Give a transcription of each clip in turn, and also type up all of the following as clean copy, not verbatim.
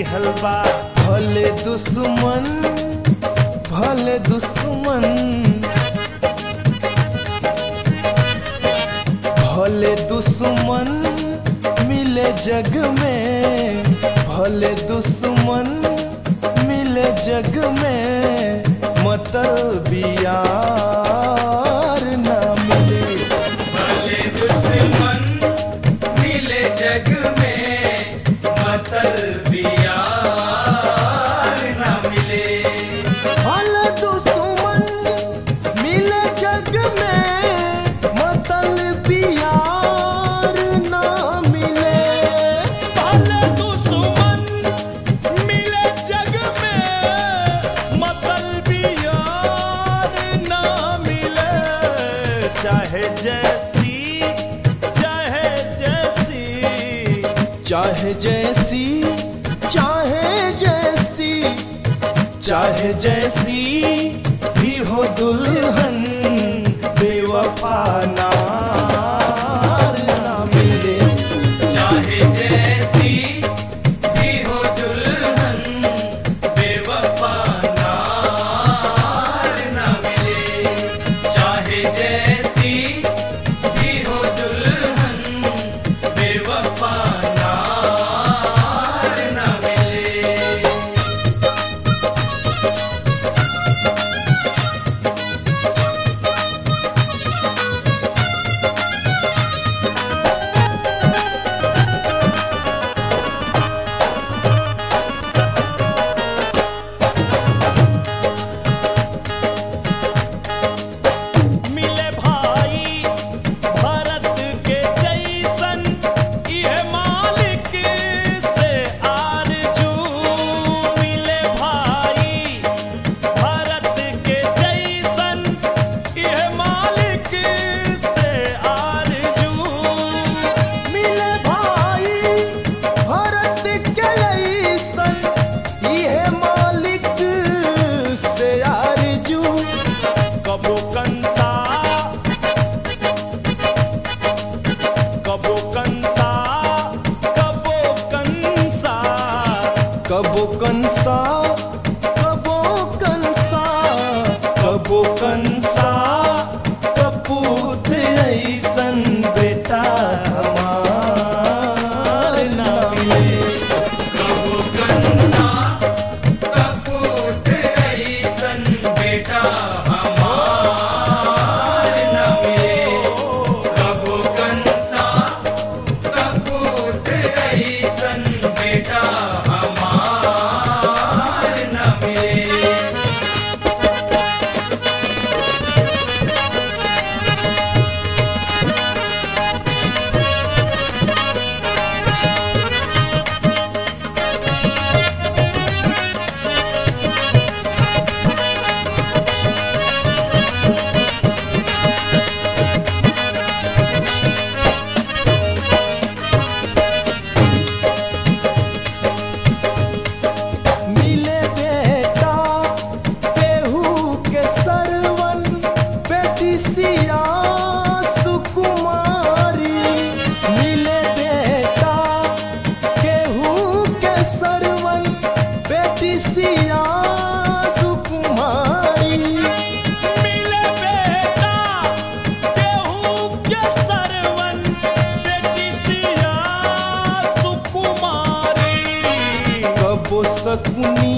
दिहल बा। भले दुश्मन भले दुश्मन भले दुश्मन मिले जग में, भले दुश्मन मिले जग में, मतलबी यार ना मिले। भले दुश्मन मिले जग में, मतलबी यार ना मिले। भले दुश्मन मिले जग में, मतलबी यार ना मिले। भले दुश्मन मिले जग में, मतलबी यार ना मिले। चाहे जैसी चाहे जैसी चाहे जैसी चाहे जैसी चाहे जैसी भी हो दुल्हन, बेवफा नार ना मिले। चाहे जैसी भी हो दुल्हन, बेवफा नार ना मिले। चाहे जैसी भी हो दुल्हन, बेवफा नार ना मिले। मिले भाई भारत के जैसन, ये मालिक से आरजू। मिले भाई भारत के जैसन, ये मालिक से आरजू। मिले भाई भारत के जैसन, ये मालिक से आरजू। कबो कंसा कबो कंसा कबो कंसा कबो कंसा कबो कंसा कबो कंसा कपूत ऐसन बेटा हमार ना मिले। कबो कंसा कपूत ऐसन बेटा हमार ना मिले। कबो कंसा कपूत ऐसन बेटा हमार ना मिले। मिले बेटा केहू के सरवन, बेटी सिया सुकुमारी। मिले बेटा केहू के सरवन, बेटी सिया सुकुमारी। मिले बेटा केहू के सरवन, बेटी सिया सुकुमारी। कबो सकुनी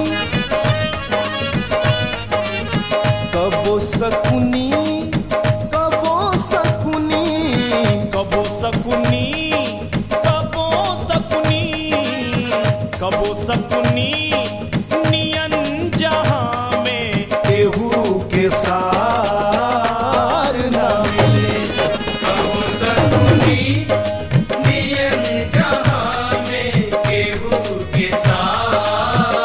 कबो सकुनी कबो सकुनी कबो सकुनी कबो सकुनी कबो सकुनी नियन जहां में केहू के सार ना मिले। कबो सकुनी नियन जहां में केहू के सार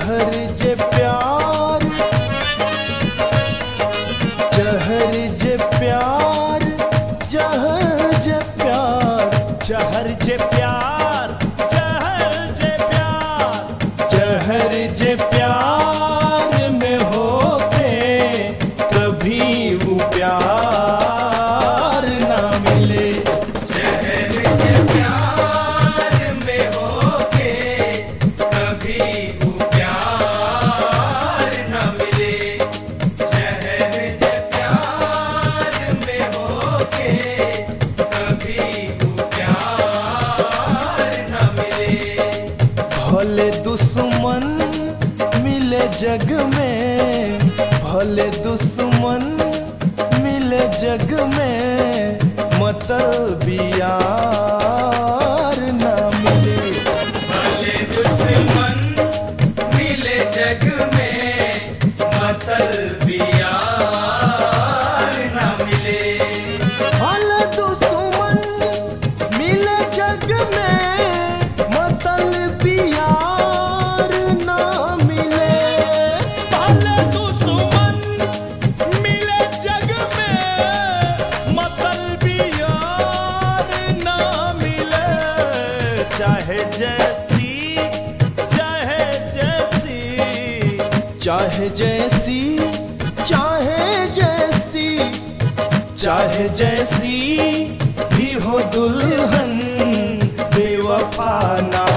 जहर जे प्यार, जहर जे प्यार, जहर जे प्यार, जहर जे प्यार, जहर जे प्यार, जहर जे प्यार में होके कभी वो प्यार ना मिले। जहर के प्यार में होके कभी वो प्यार न मिले। जहर के प्यार में होके कभी वो प्यार न मिले। भले दुश्मन मिले जग में, भले दुश्मन मिले जग में, मतलबी यार ना मिले। भले दुश्मन मिले जग में मतलबी यार न मिले। भले दुश्मन मिले जग में, मतलबी यार ना मिले। भले दुश्मन मिले जग में, मतलबी यार ना मिले। चाहे जैसी, चाहे जैसी, चाहे जैसी, चाहे जैसी, चाहे जैसी भी हो दुल्हन, बेवफा ना